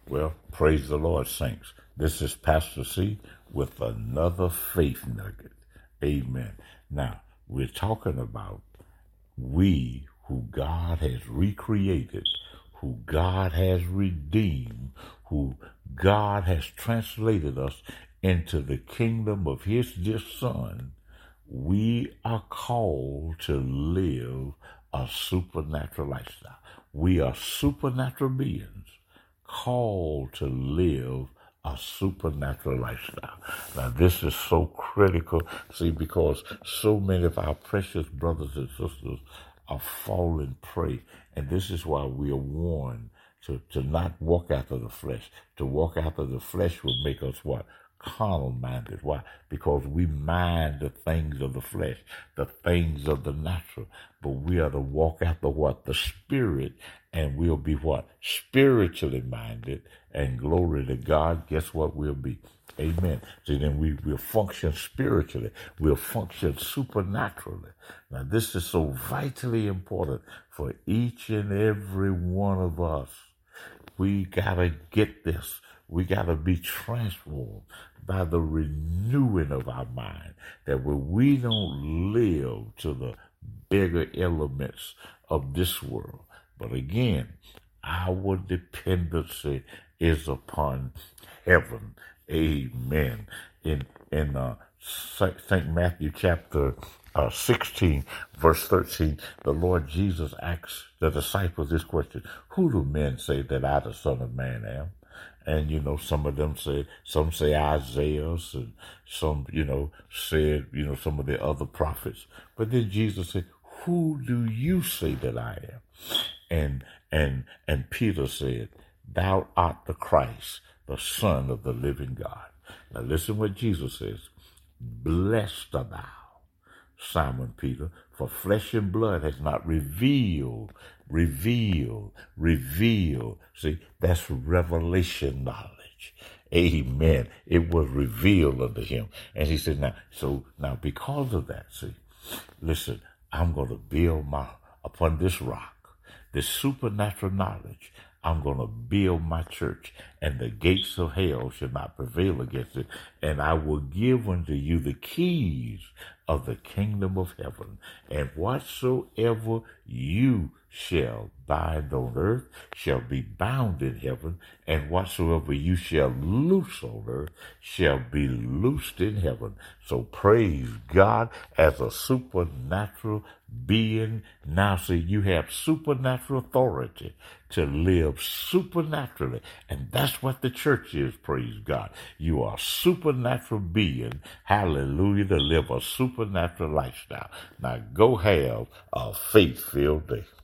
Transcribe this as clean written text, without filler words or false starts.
Well, praise the Lord, saints. This is Pastor C with another faith nugget. Amen. Now, we're talking about we who God has recreated, who God has redeemed, who God has translated us into the kingdom of His dear Son. We are called to live a supernatural lifestyle. We are supernatural beings called to live a supernatural lifestyle. Now, this is so critical, see, because so many of our precious brothers and sisters are falling prey, and this is why we are warned to not walk after the flesh. To walk after the flesh will make us what? Carnal minded. Why? Because we mind the things of the flesh, the things of the natural. But we are to walk after what? The Spirit, and we'll be what? Spiritually minded, and glory to God. Guess what we'll be? Amen. So then we'll function spiritually. We'll function supernaturally. Now, this is so vitally important for each and every one of us. We gotta get this. We gotta be transformed by the renewing of our mind. That when we don't live to the bigger elements of this world, but again, our dependency is upon heaven. Amen. In St. Matthew chapter 16, verse 13, the Lord Jesus asks the disciples this question: who do men say that I, the Son of Man, am? And, some of them some say Isaiah, and some, said, some of the other prophets. But then Jesus said, who do you say that I am? And Peter said, thou art the Christ, the Son of the living God. Now listen what Jesus says. Blessed art thou, Simon Peter, for flesh and blood has not revealed. See, that's revelation knowledge. Amen. It was revealed unto him. And he said, now because of that, see, listen, I'm going to build upon this rock, this supernatural knowledge. I'm going to build my church, and the gates of hell shall not prevail against it. And I will give unto you the keys of the kingdom of heaven. And whatsoever you shall bind on earth shall be bound in heaven, and whatsoever you shall loose on earth shall be loosed in heaven. So praise God as a supernatural being. Now see, you have supernatural authority to live supernaturally, and that's what the church is. Praise God. You are a supernatural being, hallelujah, to live a supernatural lifestyle. Now go have a faith-filled day.